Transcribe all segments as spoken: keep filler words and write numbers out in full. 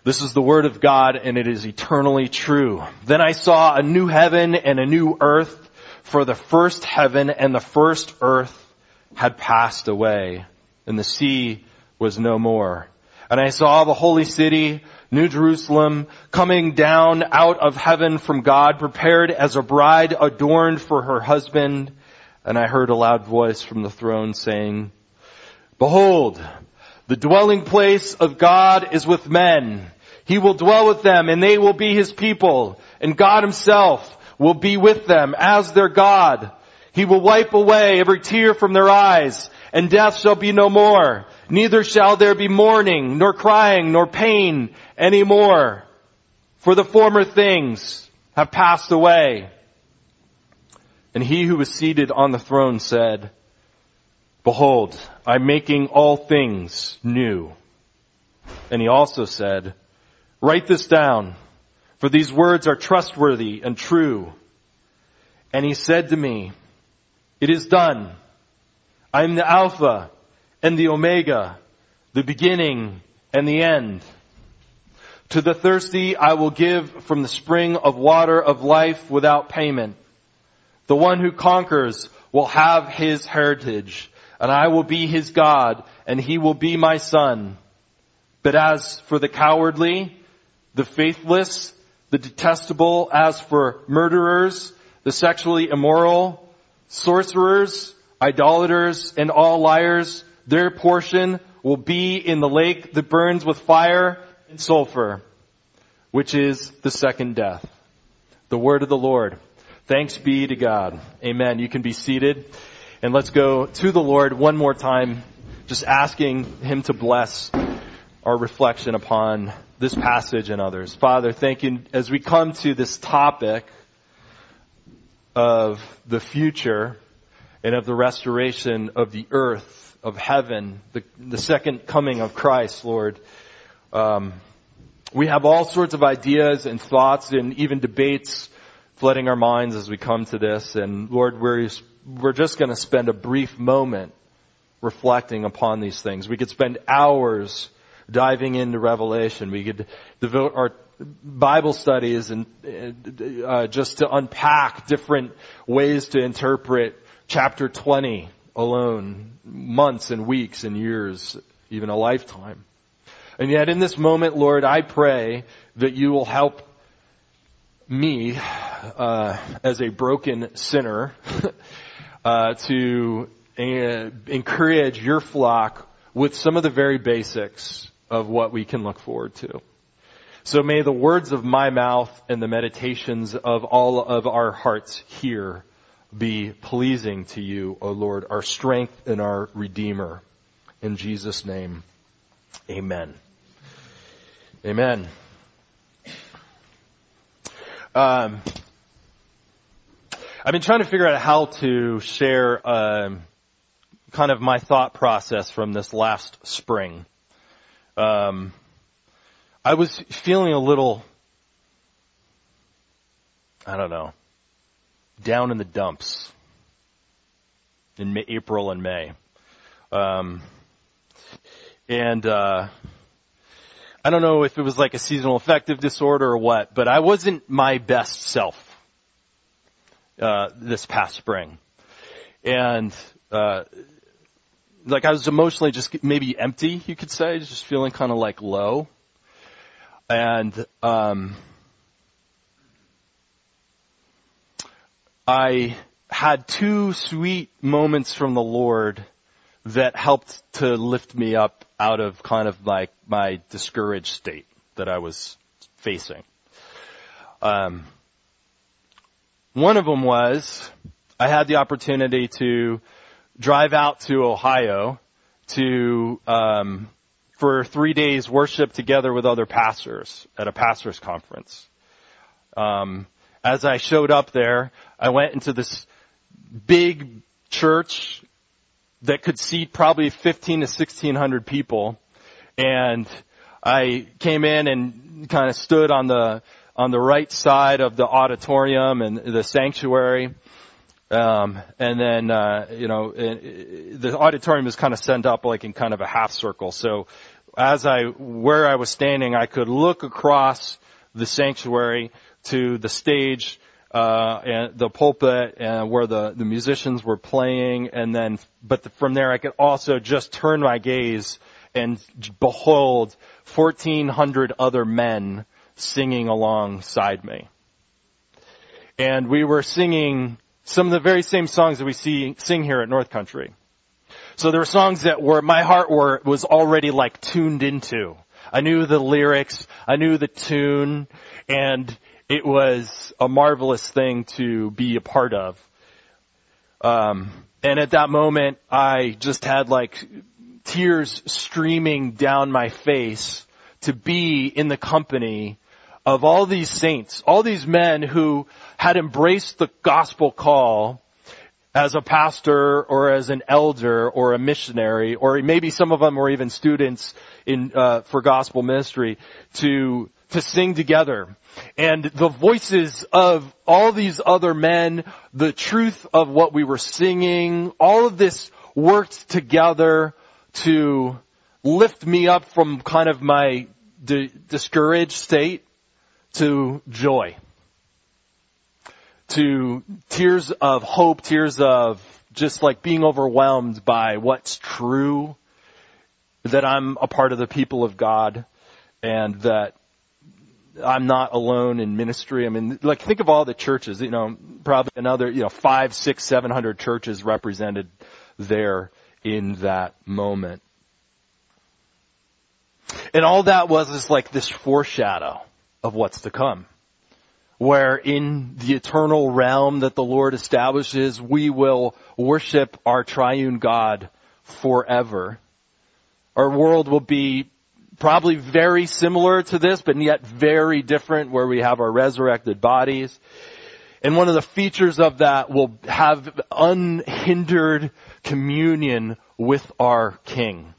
This is the word of God, and it is eternally true. Then I saw a new heaven and a new earth, for the first heaven and the first earth had passed away, and the sea was no more. And I saw the holy city, New Jerusalem, coming down out of heaven from God, prepared as a bride adorned for her husband. And I heard a loud voice from the throne saying, "Behold, the dwelling place of God is with men. He will dwell with them, and they will be his people. And God himself will be with them as their God. He will wipe away every tear from their eyes, and death shall be no more. Neither shall there be mourning, nor crying, nor pain any more. For the former things have passed away." And he who was seated on the throne said, "Behold, I'm making all things new." And he also said, "Write this down, for these words are trustworthy and true." And he said to me, "It is done. I am the Alpha and the Omega, the beginning and the end. To the thirsty I will give from the spring of water of life without payment. The one who conquers will have his heritage, and I will be his God, and he will be my son. But as for the cowardly, the faithless, the detestable, as for murderers, the sexually immoral, sorcerers, idolaters, and all liars, their portion will be in the lake that burns with fire and sulfur, which is the second death." The word of the Lord. Thanks be to God. Amen. You can be seated. And let's go to the Lord one more time, just asking him to bless our reflection upon this passage and others. Father, thank you as we come to this topic of the future and of the restoration of the earth, of heaven, the, the second coming of Christ, Lord. Um, we have all sorts of ideas and thoughts and even debates flooding our minds as we come to this. And Lord, we're, we're just going to spend a brief moment reflecting upon these things. We could spend hours diving into Revelation. We could devote our Bible studies and uh, just to unpack different ways to interpret chapter twenty alone, months and weeks and years, even a lifetime. And yet in this moment, Lord, I pray that you will help me uh, as a broken sinner uh, to uh, encourage your flock with some of the very basics of what we can look forward to. So may the words of my mouth and the meditations of all of our hearts here be pleasing to you, O Lord, our strength and our Redeemer. In Jesus' name, amen. Amen. Um, I've been trying to figure out how to share um, kind of my thought process from this last spring. Um, I was feeling a little, I don't know, down in the dumps in May, April and May. Um, and uh, I don't know if it was like a seasonal affective disorder or what, but I wasn't my best self uh, this past spring. And uh like I was emotionally just maybe empty, you could say, just feeling kind of like low. And um I had two sweet moments from the Lord that helped to lift me up out of kind of like my discouraged state that I was facing. Um one of them was I had the opportunity to drive out to Ohio to um for three days worship together with other pastors at a pastors conference. Um as I showed up there, I went into this big church that could seat probably fifteen to sixteen hundred people, and I came in and kind of stood on the on the right side of the auditorium and the sanctuary. Um, and then, uh, you know, it, it, the auditorium is kind of set up like in kind of a half circle. So as I, where I was standing, I could look across the sanctuary to the stage, uh, and the pulpit, and where the, the musicians were playing, and then, but the, from there I could also just turn my gaze and behold fourteen hundred other men singing alongside me. And we were singing some of the very same songs that we see, sing here at North Country. So there were songs that were, my heart were, was already like tuned into. I knew the lyrics, I knew the tune, and it was a marvelous thing to be a part of. Um, and at that moment, I just had like tears streaming down my face to be in the company of all these saints, all these men who had embraced the gospel call as a pastor or as an elder or a missionary, or maybe some of them were even students in uh, for gospel ministry, to to sing together. And the voices of all these other men, the truth of what we were singing, all of this worked together to lift me up from kind of my di- discouraged state to joy, to tears of hope, tears of just like being overwhelmed by what's true, that I'm a part of the people of God, and that I'm not alone in ministry. I mean, like, think of all the churches, you know, probably another, you know, five, six, seven hundred churches represented there in that moment. And all that was is like this foreshadow of what's to come, where in the eternal realm that the Lord establishes, we will worship our triune God forever. Our world will be probably very similar to this, but yet very different, where we have our resurrected bodies. And one of the features of that will have unhindered communion with our King.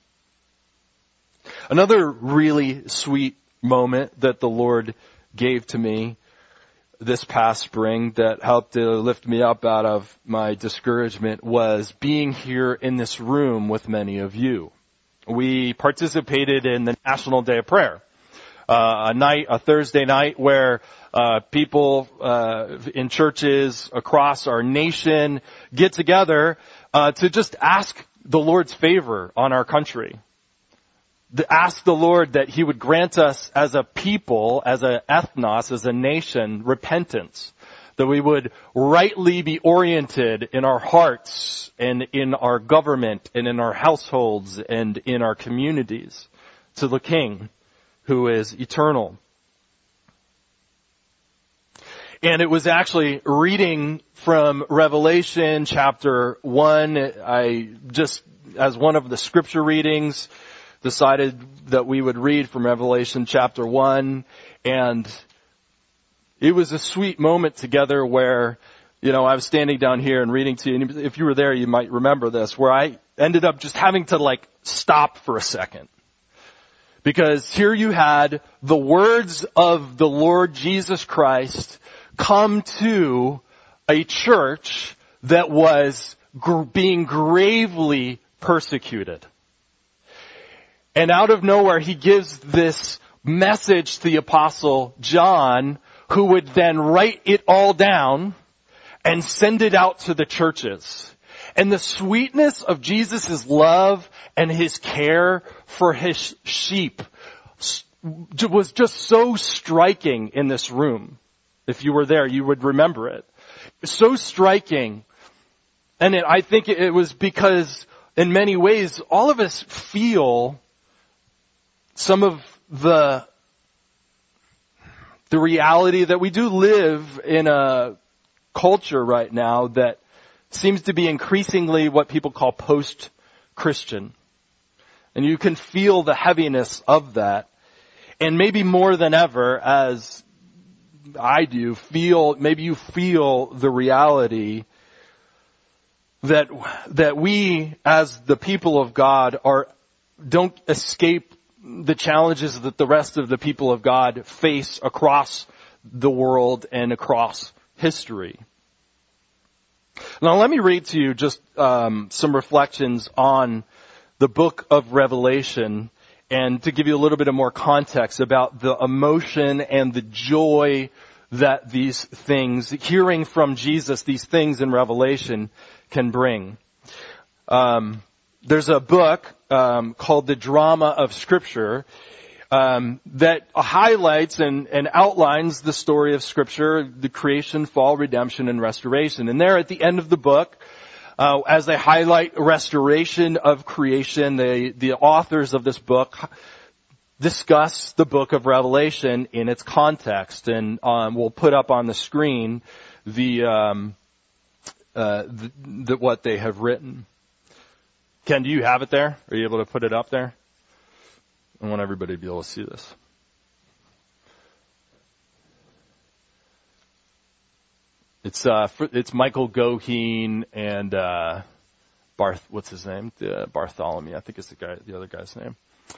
Another really sweet moment that the Lord gave to me this past spring that helped to lift me up out of my discouragement was being here in this room with many of you. We participated in the National Day of Prayer, uh, a night, a Thursday night where uh, people uh, in churches across our nation get together uh, to just ask the Lord's favor on our country. To ask the Lord that He would grant us as a people, as an ethnos, as a nation, repentance. That we would rightly be oriented in our hearts and in our government and in our households and in our communities to the King who is eternal. And it was actually reading from Revelation chapter one. I just, as one of the scripture readings, decided that we would read from Revelation chapter one, and it was a sweet moment together where, you know, I was standing down here and reading to you, and if you were there, you might remember this, where I ended up just having to like stop for a second. Because here you had the words of the Lord Jesus Christ come to a church that was gr- being gravely persecuted. And out of nowhere, He gives this message to the Apostle John, who would then write it all down and send it out to the churches. And the sweetness of Jesus' love and His care for His sheep was just so striking in this room. If you were there, you would remember it. So striking. And it, I think it was because, in many ways, all of us feel some of the the reality that we do live in a culture right now that seems to be increasingly what people call post-Christian. And you can feel the heaviness of that. And maybe more than ever, as I do, feel, maybe you feel the reality that that we as the people of God are don't escape the challenges that the rest of the people of God face across the world and across history. Now let me read to you just um, some reflections on the book of Revelation and to give you a little bit of more context about the emotion and the joy that these things, hearing from Jesus, these things in Revelation can bring. Um, there's a book um, called The Drama of Scripture um, that highlights and, and outlines the story of Scripture, the creation, fall, redemption, and restoration. And there at the end of the book, uh, as they highlight restoration of creation, they, the authors of this book discuss the book of Revelation in its context, and um, we'll put up on the screen the, um, uh, the, the what they have written. Ken, do you have it there? Are you able to put it up there? I want everybody to be able to see this. It's uh, it's Michael Goheen and uh, Barth. What's his name? Uh, Bartholomew. I think it's the guy, the other guy's name.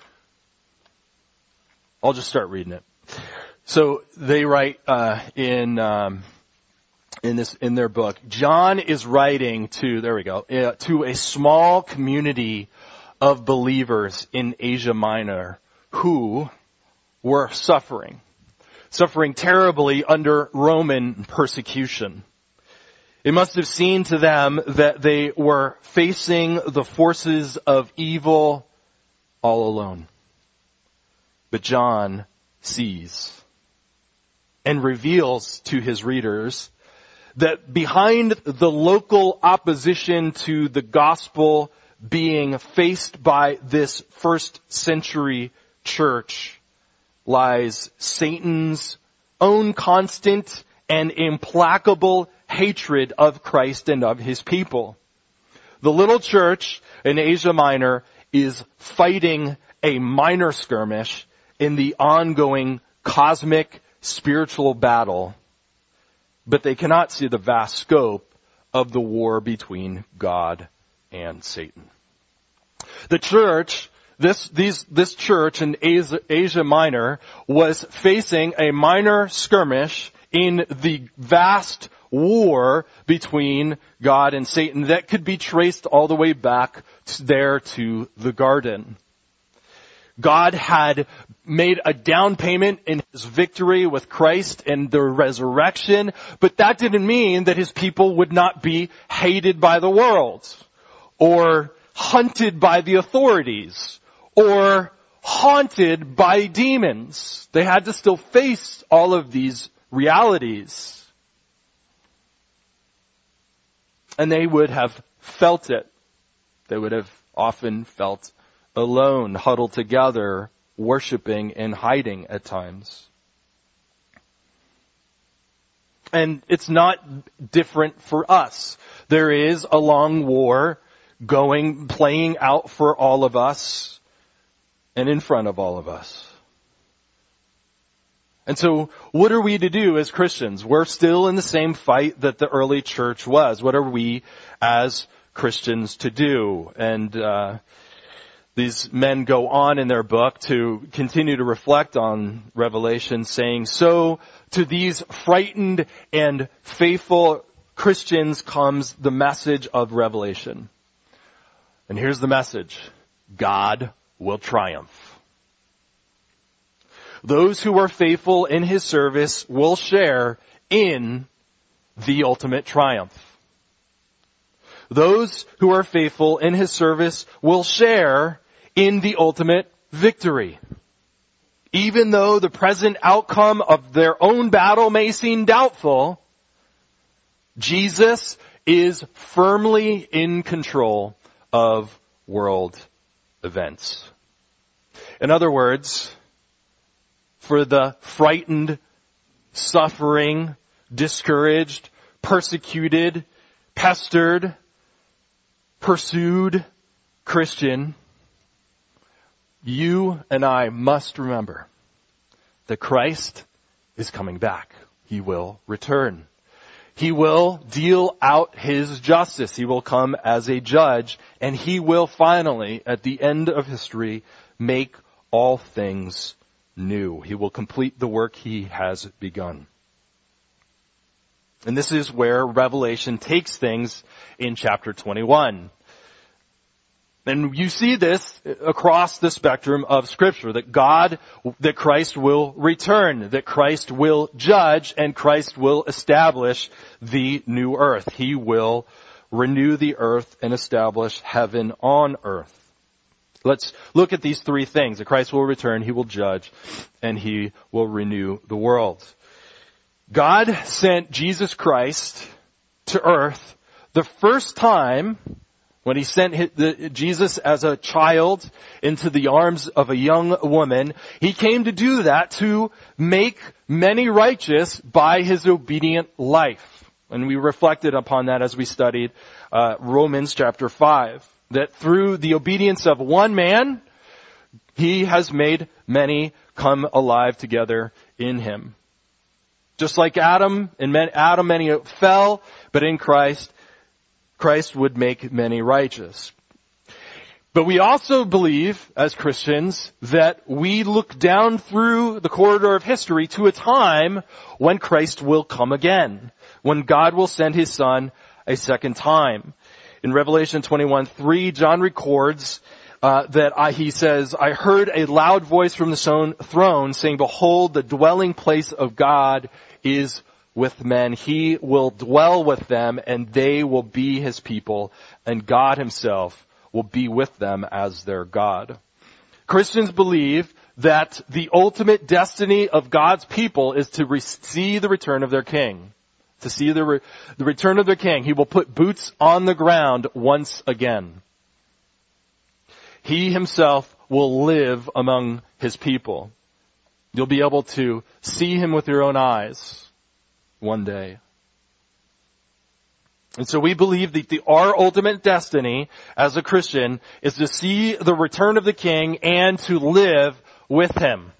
I'll just start reading it. So they write uh, in um, in this in their book. John is writing to there we go uh, to a small community of believers in Asia Minor who were suffering, suffering terribly under Roman persecution. It must have seemed to them that they were facing the forces of evil all alone. But John sees and reveals to his readers that behind the local opposition to the gospel being faced by this first century church lies Satan's own constant and implacable hatred of Christ and of his people. The little church in Asia Minor is fighting a minor skirmish in the ongoing cosmic spiritual battle, but they cannot see the vast scope of the war between God and Satan. The church, this, these, this church in Asia, Asia Minor was facing a minor skirmish in the vast war between God and Satan that could be traced all the way back to there to the garden. God had made a down payment in his victory with Christ and the resurrection, but that didn't mean that his people would not be hated by the world, or hunted by the authorities, or haunted by demons. They had to still face all of these realities. And they would have felt it. They would have often felt alone, huddled together, worshiping and hiding at times. And it's not different for us. There is a long war going, playing out for all of us and in front of all of us. And so what are we to do as Christians? We're still in the same fight that the early church was. What are we as Christians to do? And uh these men go on in their book to continue to reflect on Revelation, saying, so to these frightened and faithful Christians comes the message of Revelation. And here's the message. God will triumph. Those who are faithful in his service will share in the ultimate triumph. Those who are faithful in his service will share in the ultimate victory. Even though the present outcome of their own battle may seem doubtful, Jesus is firmly in control of world events. In other words, for the frightened, suffering, discouraged, persecuted, pestered, pursued Christian, you and I must remember that Christ is coming back. He will return. He will deal out his justice. He will come as a judge, and he will finally, at the end of history, make all things new. He will complete the work he has begun. And this is where Revelation takes things in chapter twenty-one. And you see this across the spectrum of Scripture, that God, that Christ will return, that Christ will judge, and Christ will establish the new earth. He will renew the earth and establish heaven on earth. Let's look at these three things. That Christ will return, He will judge, and He will renew the world. God sent Jesus Christ to earth the first time when He sent his, the, Jesus as a child into the arms of a young woman. He came to do that to make many righteous by His obedient life. And we reflected upon that as we studied uh, Romans chapter five. That through the obedience of one man, He has made many come alive together in Him. Just like Adam, in Adam many fell, but in Christ, Christ would make many righteous. But we also believe, as Christians, that we look down through the corridor of history to a time when Christ will come again, when God will send His Son a second time. In Revelation twenty-one three, John records uh, that I, he says, I heard a loud voice from the throne saying, behold, the dwelling place of God is with men. He will dwell with them, and they will be His people, and God Himself will be with them as their God. Christians believe that the ultimate destiny of God's people is to re- see the return of their King. To see the, re- the return of their King. He will put boots on the ground once again. He Himself will live among His people. You'll be able to see Him with your own eyes one day. And so we believe that the, our ultimate destiny as a Christian is to see the return of the King and to live with Him.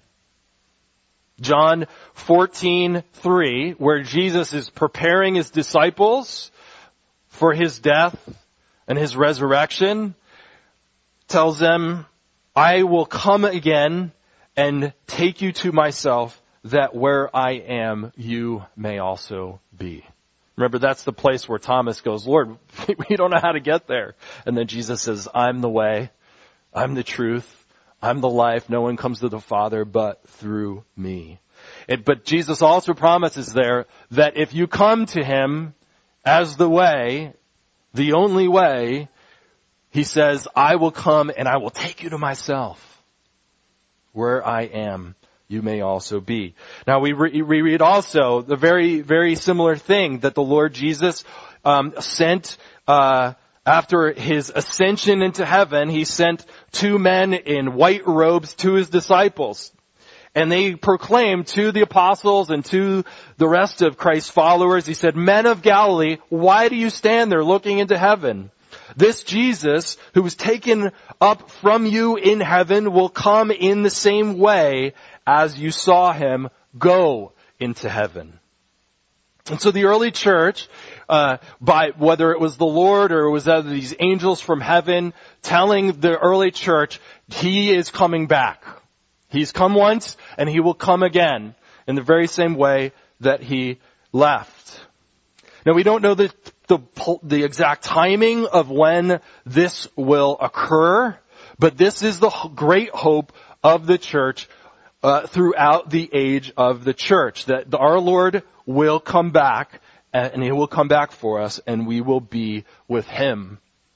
John fourteen three, where Jesus is preparing His disciples for His death and His resurrection, tells them, I will come again and take you to myself, that where I am, you may also be. Remember, that's the place where Thomas goes, Lord, we don't know how to get there. And then Jesus says, I'm the way, I'm the truth, I'm the life. No one comes to the Father but through me. It, but Jesus also promises there that if you come to Him as the way, the only way, He says, I will come and I will take you to myself. Where I am, you may also be. Now we, re- we read also the very, very similar thing that the Lord Jesus um, sent uh after His ascension into heaven. He sent two men in white robes to His disciples. And they proclaimed to the apostles and to the rest of Christ's followers, He said, men of Galilee, why do you stand there looking into heaven? This Jesus, who was taken up from you in heaven, will come in the same way as you saw Him go into heaven. And so the early church, uh, by whether it was the Lord or it was either these angels from heaven telling the early church, He is coming back. He's come once and He will come again in the very same way that He left. Now we don't know the, the, the exact timing of when this will occur, but this is the great hope of the church uh, throughout the age of the church, that our Lord will come back and He will come back for us and we will be with Him.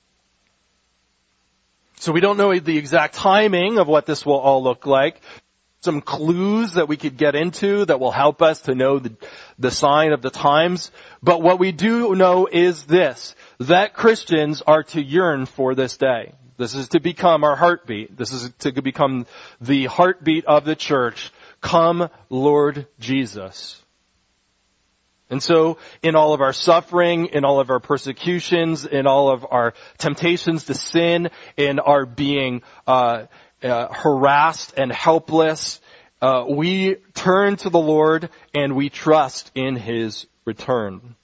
So we don't know the exact timing of what this will all look like. Some clues that we could get into that will help us to know the, the sign of the times. But what we do know is this, that Christians are to yearn for this day. This is to become our heartbeat. This is to become the heartbeat of the church. Come, Lord Jesus. And so, in all of our suffering, in all of our persecutions, in all of our temptations to sin, in our being uh, uh harassed and helpless, uh we turn to the Lord and we trust in His return.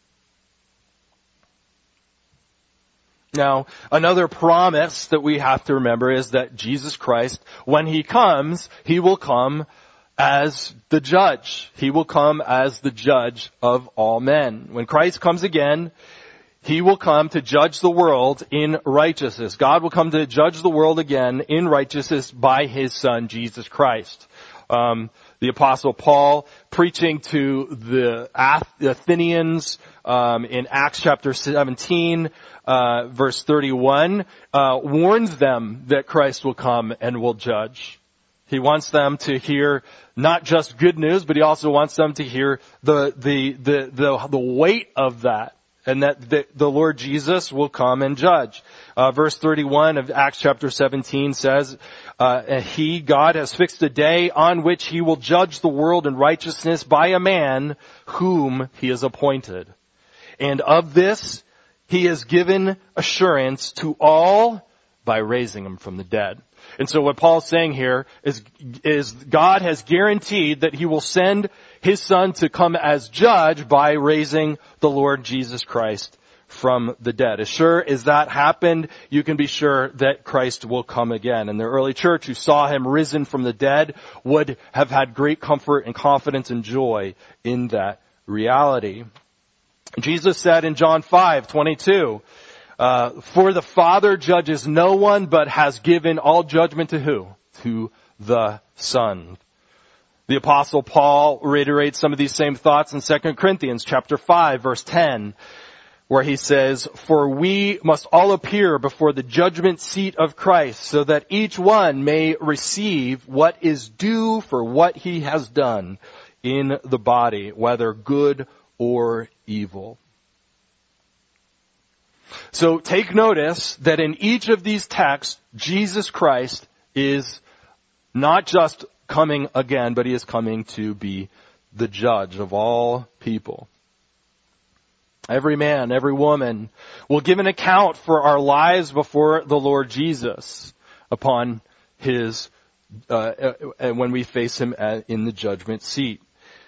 Now, another promise that we have to remember is that Jesus Christ, when He comes, He will come as the judge. He will come as the judge of all men. When Christ comes again, He will come to judge the world in righteousness. God will come to judge the world again in righteousness by His Son, Jesus Christ. Um, the Apostle Paul, preaching to the Athenians um, in Acts chapter seventeen, uh, verse thirty-one, uh, warns them that Christ will come and will judge. He wants them to hear not just good news, but he also wants them to hear the the the the, the weight of that. And that the, the Lord Jesus will come and judge. Uh, verse thirty-one of Acts chapter seventeen says, uh, He, God, has fixed a day on which He will judge the world in righteousness by a man whom He has appointed. And of this He has given assurance to all by raising Him from the dead. And so what Paul's saying here is, is God has guaranteed that He will send His Son to come as judge by raising the Lord Jesus Christ from the dead. As sure as that happened, you can be sure that Christ will come again. And the early church who saw Him risen from the dead would have had great comfort and confidence and joy in that reality. Jesus said in John five twenty-two, Uh, for the Father judges no one, but has given all judgment to who? To the Son. The Apostle Paul reiterates some of these same thoughts in Second Corinthians chapter five, verse ten, where he says, for we must all appear before the judgment seat of Christ, so that each one may receive what is due for what he has done in the body, whether good or evil. So take notice that in each of these texts, Jesus Christ is not just coming again, but He is coming to be the judge of all people. Every man, every woman will give an account for our lives before the Lord Jesus upon His, uh, uh, when we face Him at, in the judgment seat.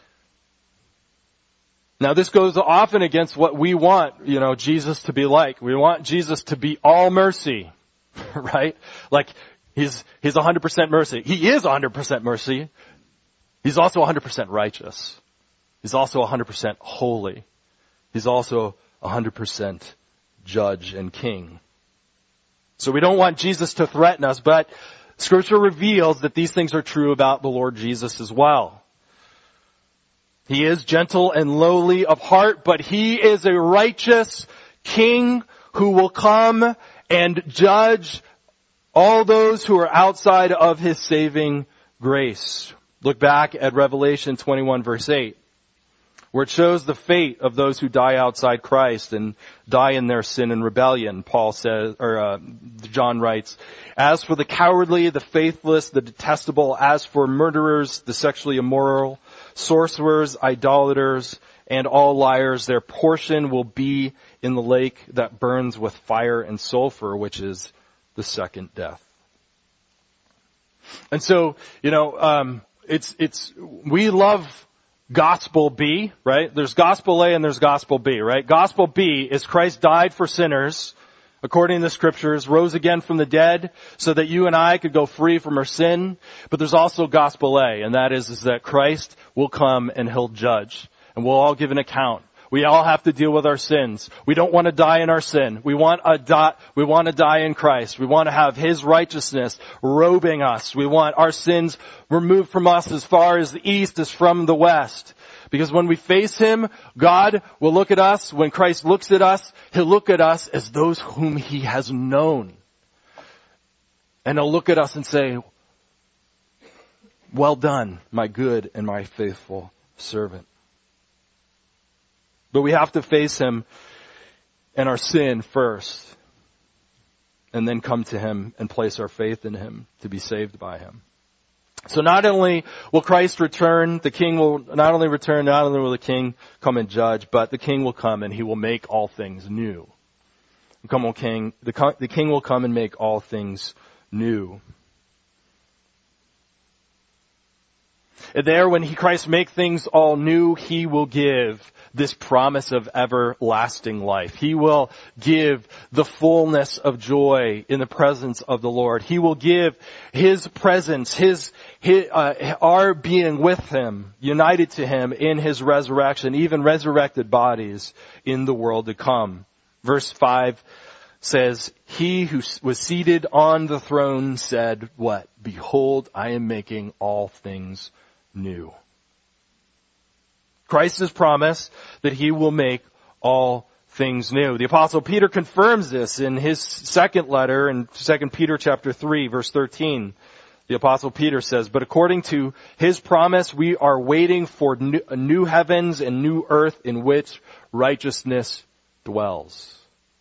Now this goes often against what we want, you know, Jesus to be like. We want Jesus to be all mercy, right? Like He's, He's one hundred percent mercy. He is one hundred percent mercy. He's also one hundred percent righteous. He's also one hundred percent holy. He's also one hundred percent judge and king. So we don't want Jesus to threaten us, but Scripture reveals that these things are true about the Lord Jesus as well. He is gentle and lowly of heart, but He is a righteous king who will come and judge all those who are outside of His saving grace. Look back at Revelation twenty-one verse eight, where it shows the fate of those who die outside Christ and die in their sin and rebellion. Paul says, or uh, John writes, as for the cowardly, the faithless, the detestable, as for murderers, the sexually immoral, sorcerers, idolaters, and all liars, their portion will be in the lake that burns with fire and sulfur, which is the second death. And so, you know, um, it's, it's, we love Gospel B, right? There's Gospel A and there's Gospel B, right? Gospel B is Christ died for sinners, according to the Scriptures, rose again from the dead so that you and I could go free from our sin. But there's also Gospel A, and that is, is that Christ will come and He'll judge. And we'll all give an account. We all have to deal with our sins. We don't want to die in our sin. We want a die, we want to die in Christ. We want to have His righteousness robing us. We want our sins removed from us as far as the east is from the west. Because when we face Him, God will look at us. When Christ looks at us, He'll look at us as those whom He has known. And He'll look at us and say, well done, my good and my faithful servant. But we have to face Him and our sin first, and then come to Him and place our faith in Him to be saved by Him. So not only will Christ return, the King will not only return, not only will the King come and judge, but the King will come and He will make all things new. Come, O King, the, the King will come and make all things new. And there, when he, Christ make things all new, He will give this promise of everlasting life. He will give the fullness of joy in the presence of the Lord. He will give His presence, His, his uh, our being with Him, united to Him in His resurrection, even resurrected bodies in the world to come. Verse five says, he who was seated on the throne said, what? Behold, I am making all things new. Christ has promised that he will make all things new. The Apostle Peter confirms this in his second letter in Second Peter chapter three, verse thirteen. The Apostle Peter says, but according to his promise, we are waiting for new, new heavens and new earth in which righteousness dwells.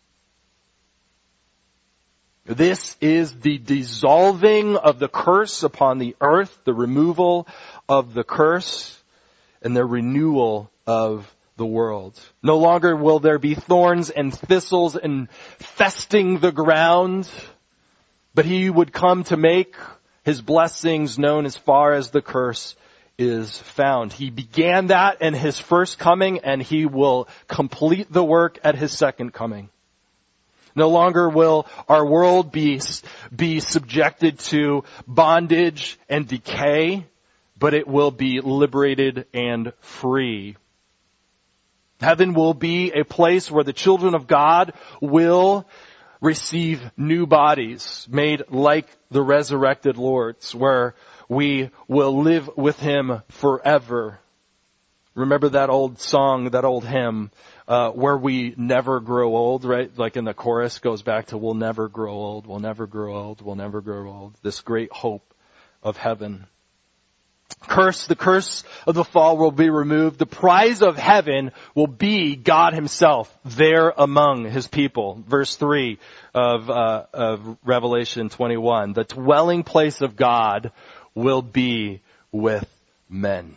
This is the dissolving of the curse upon the earth, the removal of the curse, and the renewal of the world. No longer will there be thorns and thistles infesting the ground, but he would come to make his blessings known as far as the curse is found. He began that in his first coming, and he will complete the work at his second coming. No longer will our world be, be subjected to bondage and decay, but it will be liberated and free. Heaven will be a place where the children of God will receive new bodies made like the resurrected Lord's, where we will live with him forever. Remember that old song, that old hymn, uh, where we never grow old, right? Like in the chorus goes back to, we'll never grow old, we'll never grow old, we'll never grow old. This great hope of heaven. Curse, the curse of the fall will be removed. The prize of heaven will be God himself there among his people. Verse three of, uh, of Revelation twenty-one. The dwelling place of God will be with men.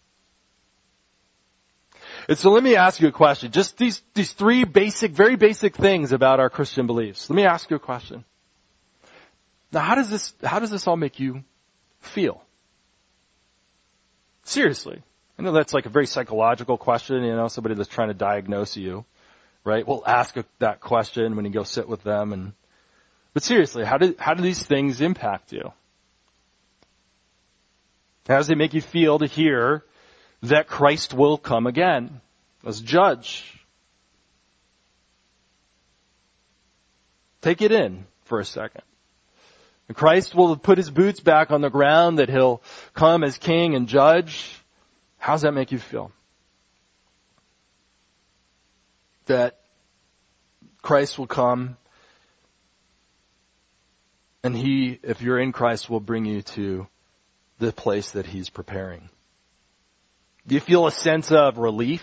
And so let me ask you a question. Just these, these three basic, very basic things about our Christian beliefs. Let me ask you a question. Now, how does this, how does this all make you feel? Seriously. I know that's like a very psychological question, you know, somebody that's trying to diagnose you, right? We'll ask a, that question when you go sit with them. And but seriously, how do, how do these things impact you? How does it make you feel to hear that Christ will come again as judge? Take it in for a second. And Christ will put his boots back on the ground, that he'll come as king and judge. How does that make you feel? That Christ will come and he, if you're in Christ, will bring you to the place that he's preparing. Do you feel a sense of relief?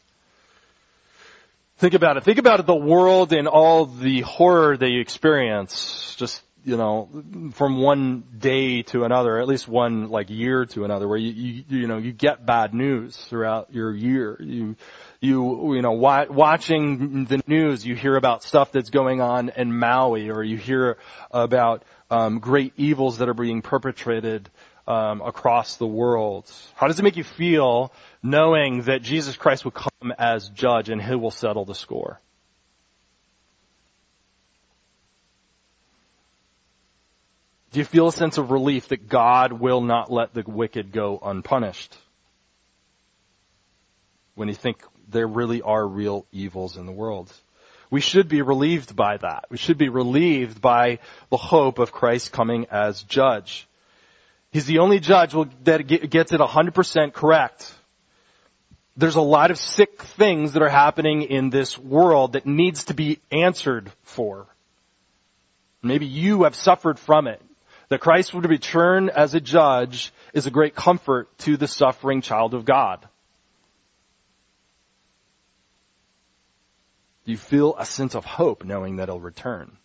Think about it. Think about the world and all the horror that you experience just, you know, from one day to another, at least one like year to another, where you, you, you know, you get bad news throughout your year. You, you, you know, wa- watching the news, you hear about stuff that's going on in Maui, or you hear about, um, great evils that are being perpetrated, um, across the world. How does it make you feel knowing that Jesus Christ will come as judge and he will settle the score? Do you feel a sense of relief that God will not let the wicked go unpunished? When you think there really are real evils in the world. We should be relieved by that. We should be relieved by the hope of Christ coming as judge. He's the only judge that gets it one hundred percent correct. There's a lot of sick things that are happening in this world that needs to be answered for. Maybe you have suffered from it. That Christ would return as a judge is a great comfort to the suffering child of God. Do you feel a sense of hope knowing that he'll return?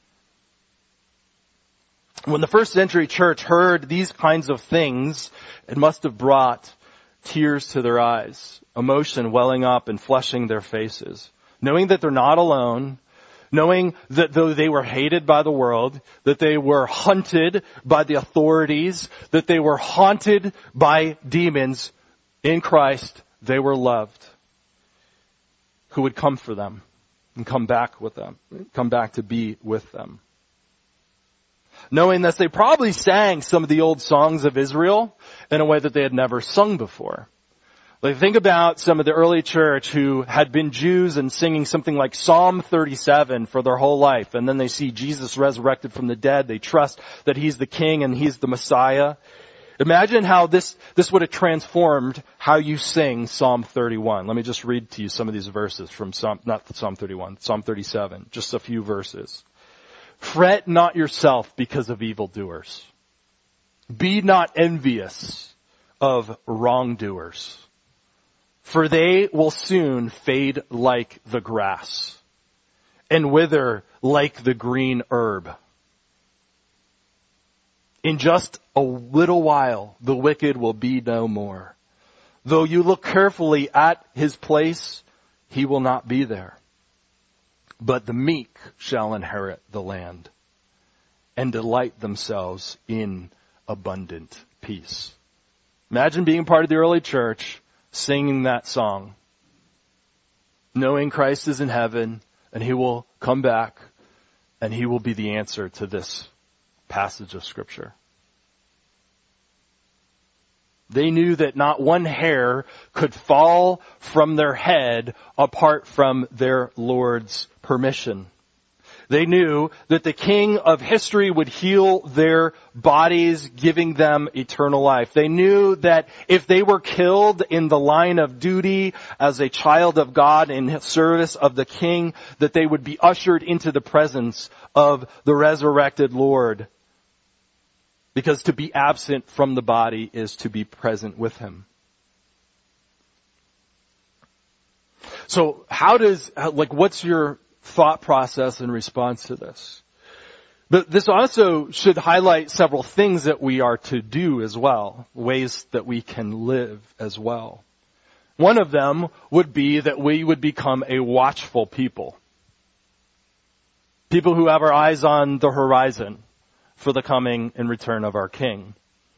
When the first century church heard these kinds of things, it must have brought tears to their eyes, emotion welling up and flushing their faces, knowing that they're not alone, knowing that though they were hated by the world, that they were hunted by the authorities, that they were haunted by demons, in Christ they were loved, who would come for them and come back with them, come back to be with them. Knowing that they probably sang some of the old songs of Israel in a way that they had never sung before. Like, think about some of the early church who had been Jews and singing something like Psalm thirty-seven for their whole life. And then they see Jesus resurrected from the dead. They trust that He's the King and He's the Messiah. Imagine how this, this would have transformed how you sing Psalm thirty-one. Let me just read to you some of these verses from Psalm, not Psalm thirty-one, Psalm thirty-seven. Just a few verses. Fret not yourself because of evildoers. Be not envious of wrongdoers, for they will soon fade like the grass and wither like the green herb. In just a little while, the wicked will be no more. Though you look carefully at his place, he will not be there. But the meek shall inherit the land and delight themselves in abundant peace. Imagine being part of the early church, singing that song, knowing Christ is in heaven and He will come back and He will be the answer to this passage of Scripture. They knew that not one hair could fall from their head apart from their Lord's permission. They knew that the King of history would heal their bodies, giving them eternal life. They knew that if they were killed in the line of duty as a child of God in service of the King, that they would be ushered into the presence of the resurrected Lord. Because to be absent from the body is to be present with Him. So how does, like, what's your thought process in response to this? But this also should highlight several things that we are to do as well, ways that we can live as well. One of them would be that we would become a watchful people. People who have our eyes on the horizon for the coming and return of our King.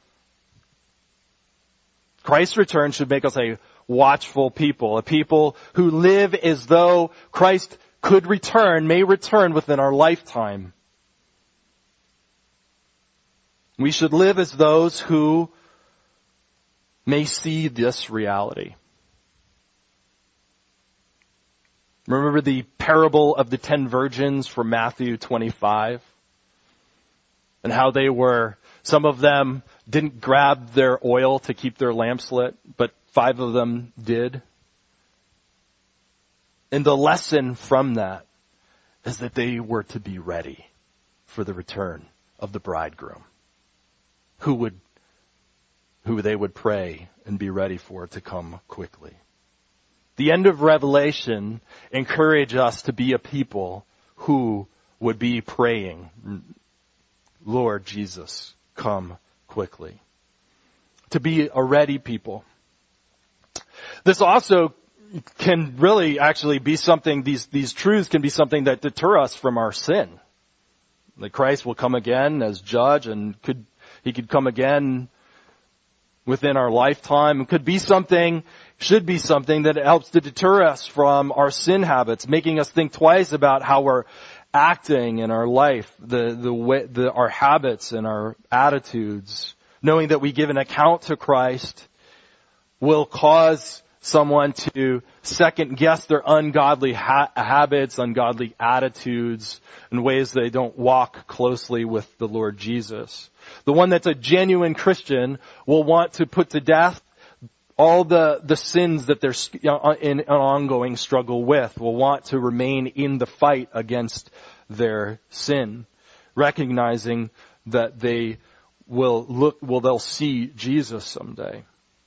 Christ's return should make us a watchful people, a people who live as though Christ could return, may return within our lifetime. We should live as those who may see this reality. Remember the parable of the ten virgins from Matthew twenty-five? And how they were, some of them didn't grab their oil to keep their lamps lit, but five of them did. And the lesson from that is that they were to be ready for the return of the bridegroom, who would, who they would pray and be ready for to come quickly. The end of Revelation encourage us to be a people who would be praying, Lord Jesus, come quickly. To be a ready people. This also can really actually be something, these, these truths can be something that deter us from our sin. That Christ will come again as judge, and could, He could come again within our lifetime. It could be something, should be something that helps to deter us from our sin habits, making us think twice about how we're acting in our life, the, the way, the, our habits and our attitudes, knowing that we give an account to Christ will cause someone to second guess their ungodly ha- habits, ungodly attitudes, in ways they don't walk closely with the Lord Jesus. The one that's a genuine Christian will want to put to death all the, the sins that they're in an ongoing struggle with, will want to remain in the fight against their sin, recognizing that they will look, well, they'll see Jesus someday.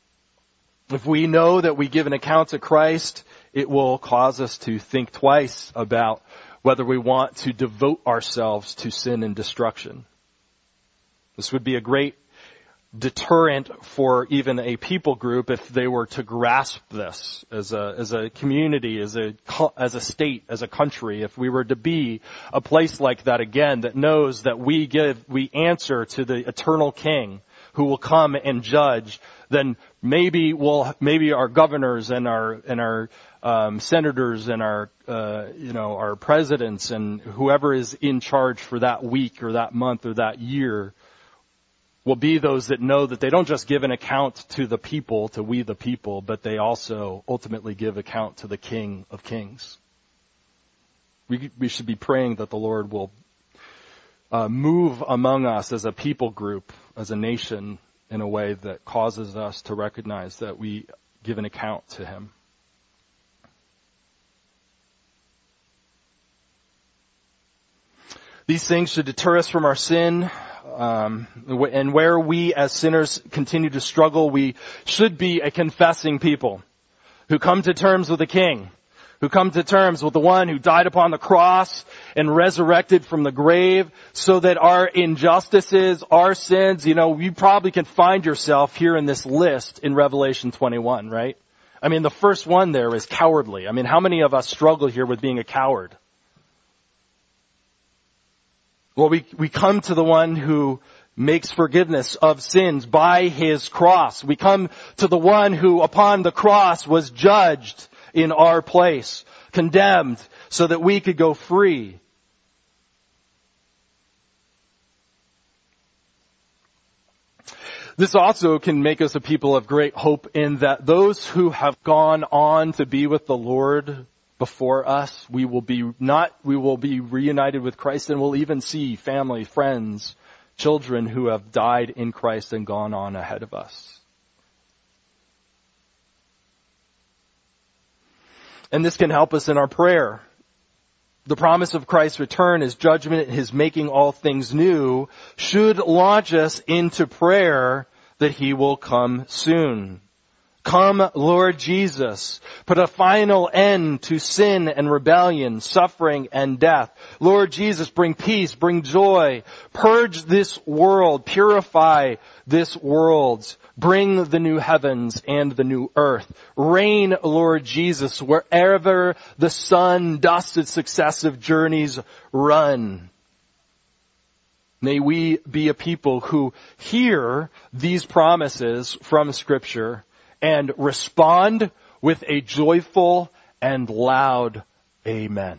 If we know that we give an account to Christ, it will cause us to think twice about whether we want to devote ourselves to sin and destruction. This would be a great deterrent for even a people group if they were to grasp this as a as a community, as a as a state, as a country. If we were to be a place like that again, that knows that we give we answer to the eternal King who will come and judge, then maybe we'll maybe our governors and our and our um, senators and our uh, you know our presidents and whoever is in charge for that week or that month or that year will be those that know that they don't just give an account to the people, to we the people, but they also ultimately give account to the King of Kings. We, we should be praying that the Lord will uh, move among us as a people group, as a nation, in a way that causes us to recognize that we give an account to him. These things should deter us from our sin. Um, and where we as sinners continue to struggle, we should be a confessing people who come to terms with the King, who come to terms with the one who died upon the cross and resurrected from the grave, so that our injustices, our sins, you know, you probably can find yourself here in this list in Revelation twenty-one, right? I mean, the first one there is cowardly. I mean, how many of us struggle here with being a coward? Well, we, we come to the one who makes forgiveness of sins by his cross. We come to the one who upon the cross was judged in our place, condemned so that we could go free. This also can make us a people of great hope in that those who have gone on to be with the Lord before us, we will be not, we will be reunited with Christ, and we'll even see family, friends, children who have died in Christ and gone on ahead of us. And this can help us in our prayer. The promise of Christ's return, his judgment, his making all things new, should launch us into prayer that he will come soon. Come, Lord Jesus. Put a final end to sin and rebellion, suffering and death. Lord Jesus, bring peace, bring joy. Purge this world, purify this world. Bring the new heavens and the new earth. Reign, Lord Jesus, wherever the sun does its successive journeys run. May we be a people who hear these promises from Scripture and respond with a joyful and loud amen.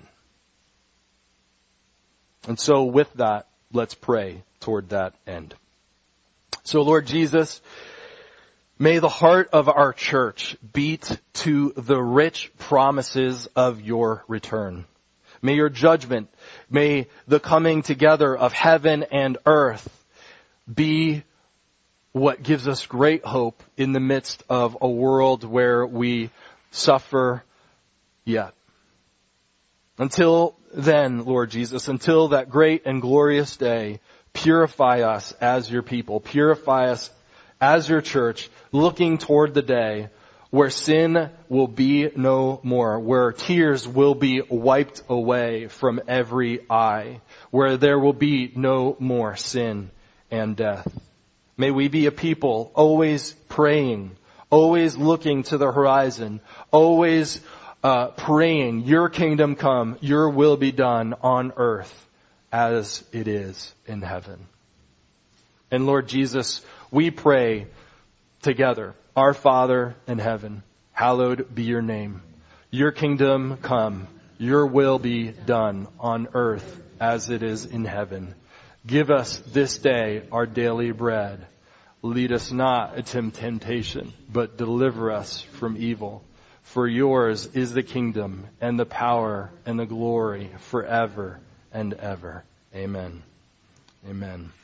And so with that, let's pray toward that end. So Lord Jesus, may the heart of our church beat to the rich promises of your return. May your judgment, may the coming together of heaven and earth be what gives us great hope in the midst of a world where we suffer yet. Until then, Lord Jesus, until that great and glorious day, purify us as your people. Purify us as your church, looking toward the day where sin will be no more, where tears will be wiped away from every eye, where there will be no more sin and death. May we be a people always praying, always looking to the horizon, always uh, praying, your kingdom come, your will be done on earth as it is in heaven. And Lord Jesus, we pray together, our Father in heaven, hallowed be your name. Your kingdom come, your will be done on earth as it is in heaven. Give us this day our daily bread. Lead us not into temptation, but deliver us from evil. For yours is the kingdom and the power and the glory forever and ever. Amen. Amen.